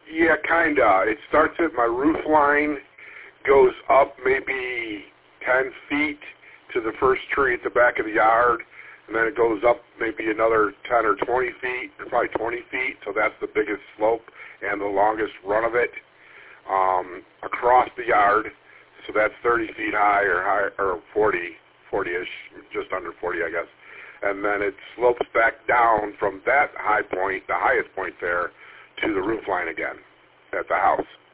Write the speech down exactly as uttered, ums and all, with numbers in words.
Yeah, kind of. It starts at my roof line, goes up maybe ten feet to the first tree at the back of the yard, and then it goes up maybe another ten or twenty feet, or probably twenty feet, so that's the biggest slope and the longest run of it, um, across the yard. So that's thirty feet high or high, or forty, forty-ish, just under forty, I guess. And then it slopes back down from that high point, the highest point there, to the roof line again at the house.